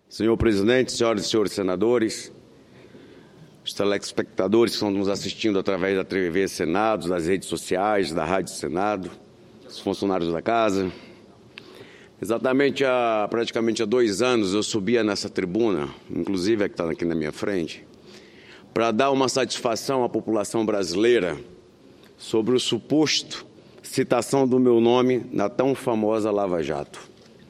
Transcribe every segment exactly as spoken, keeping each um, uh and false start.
Senhor presidente, senhoras e senhores senadores, os telespectadores que estão nos assistindo através da T V Senado, das redes sociais, da Rádio Senado, os funcionários da casa. Exatamente há praticamente há dois anos eu subia nessa tribuna, inclusive a que está aqui na minha frente, para dar uma satisfação à população brasileira sobre o suposto citação do meu nome na tão famosa Lava Jato.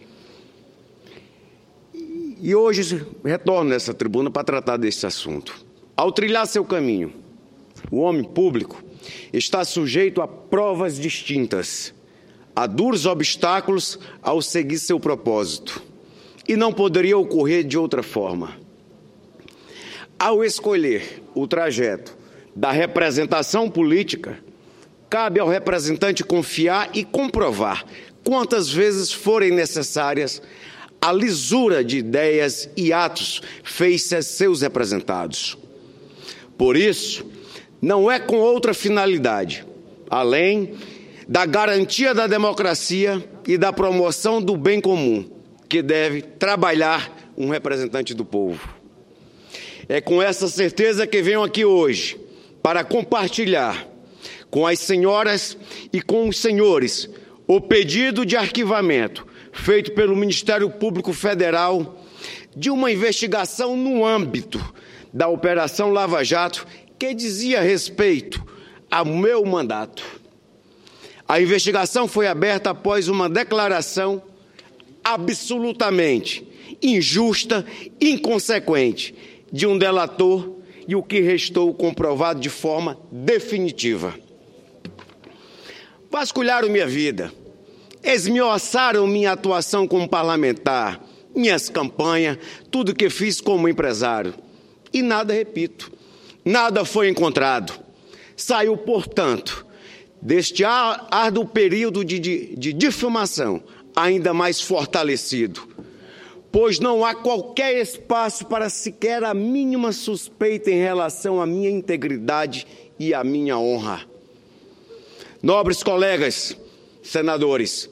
E hoje retorno nessa tribuna para tratar desse assunto. Ao trilhar seu caminho, o homem público está sujeito a provas distintas, a duros obstáculos ao seguir seu propósito, e não poderia ocorrer de outra forma. Ao escolher o trajeto da representação política, cabe ao representante confiar e comprovar, quantas vezes forem necessárias, a lisura de ideias e atos feitos a seus representados. Por isso, não é com outra finalidade, além da garantia da democracia e da promoção do bem comum, que deve trabalhar um representante do povo. É com essa certeza que venho aqui hoje para compartilhar com as senhoras e com os senhores o pedido de arquivamento feito pelo Ministério Público Federal de uma investigação no âmbito da Operação Lava Jato que dizia respeito ao meu mandato. A investigação foi aberta após uma declaração absolutamente injusta, inconsequente de um delator e o que restou comprovado de forma definitiva. Vasculharam minha vida, esmiuçaram minha atuação como parlamentar, minhas campanhas, tudo que fiz como empresário. E nada, repito, nada foi encontrado. Saiu, portanto, deste árduo período de, de, de difamação ainda mais fortalecido, pois não há qualquer espaço para sequer a mínima suspeita em relação à minha integridade e à minha honra. Nobres colegas senadores,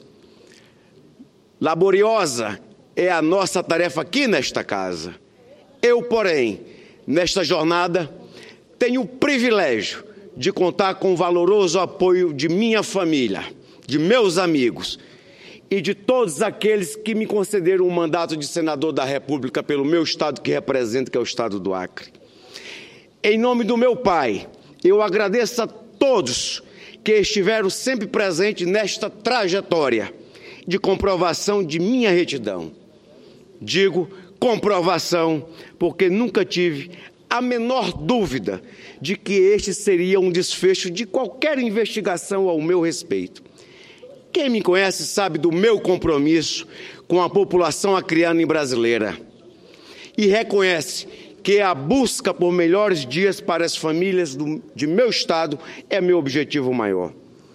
laboriosa é a nossa tarefa aqui nesta casa. Eu, porém, nesta jornada, tenho o privilégio de contar com o valoroso apoio de minha família, de meus amigos e de todos aqueles que me concederam o mandato de senador da República pelo meu estado que represento, que é o estado do Acre. Em nome do meu pai, eu agradeço a todos que estiveram sempre presentes nesta trajetória de comprovação de minha retidão. Digo comprovação porque nunca tive a menor dúvida de que este seria um desfecho de qualquer investigação ao meu respeito. Quem me conhece sabe do meu compromisso com a população acreana e brasileira e reconhece que a busca por melhores dias para as famílias do, de meu estado é meu objetivo maior.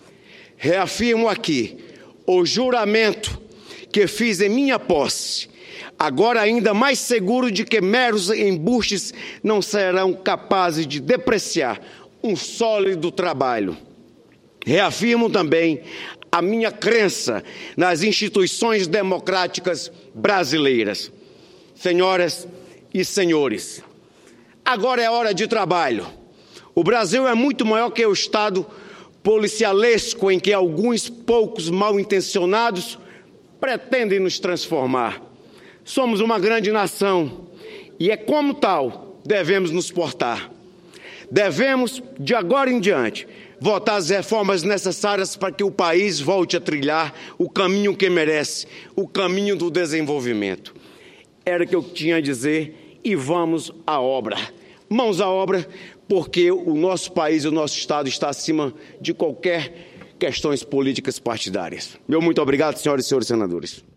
Reafirmo aqui o juramento que fiz em minha posse, agora ainda mais seguro de que meros embustes não serão capazes de depreciar um sólido trabalho. Reafirmo também a minha crença nas instituições democráticas brasileiras. Senhoras e senhores, agora é hora de trabalho. O Brasil é muito maior que o Estado policialesco em que alguns poucos mal-intencionados pretendem nos transformar. Somos uma grande nação e é como tal devemos nos portar. Devemos, de agora em diante, votar as reformas necessárias para que o país volte a trilhar o caminho que merece, o caminho do desenvolvimento. Era o que eu tinha a dizer e vamos à obra. Mãos à obra, porque o nosso país e o nosso Estado está acima de qualquer questões políticas partidárias. Meu muito obrigado, senhoras e senhores senadores.